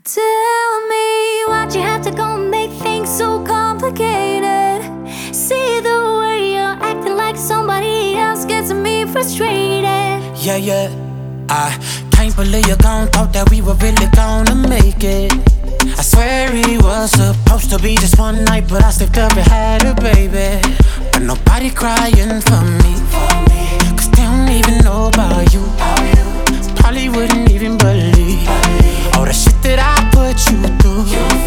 Tell me why'd you have to go and make things so complicated? See the way you're acting like somebody else gets me frustrated. Yeah, I can't believe you gone. Thought that we were really gonna make it. I swear it was supposed to be just one night, but I slipped up and had a baby. But nobody crying for me, cause they don't even know about you. Probably wouldn't even believe all the shit that I put you through.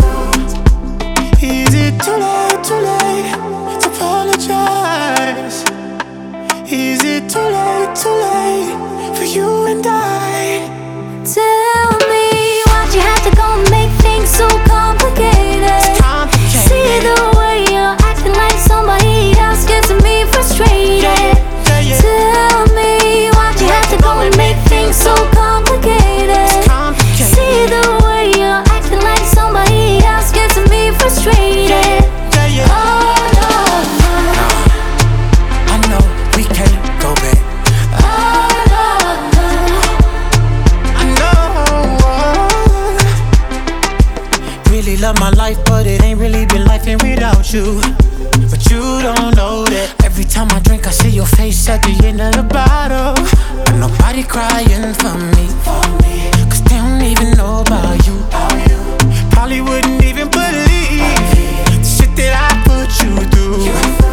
Is it too late to apologize? Is it too late for you and I? Tell me why'd you have to go and make things so complicated? See the way you're acting like somebody else gets me frustrated. Tell me why'd you have to go and make things so complicated? See the way you're acting like somebody else gets me frustrated. Oh no, I know we can't go back. oh no, I know. Really love my life, but it ain't really been life without you. But you don't know that every time I drink, I see your face at the end of the bottle. But nobody crying for me, cause they don't even know about you. Probably wouldn't even believe the shit that I put you through.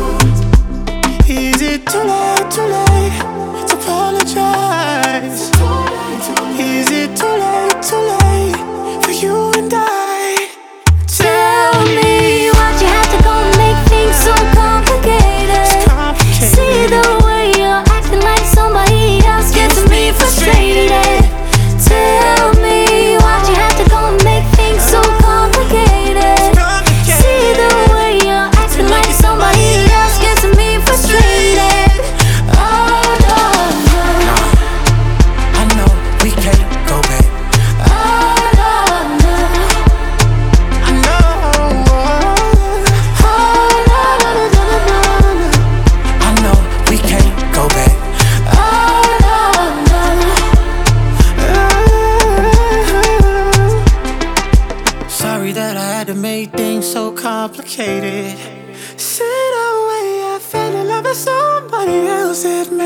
Is it too late to apologize? Is it too late for you and I? tell me why'd you have to go and make things so complicated? See the way you're acting like somebody else gets me frustrated. Tell me why'd you have to go and make things so complicated? See the way you're acting like somebody else gets me frustrated. Oh no, I know we can't go back. oh no, I know. oh no, I know we can't go back. Sorry that I had to make things so complicated. See the way I fell in love with somebody else, it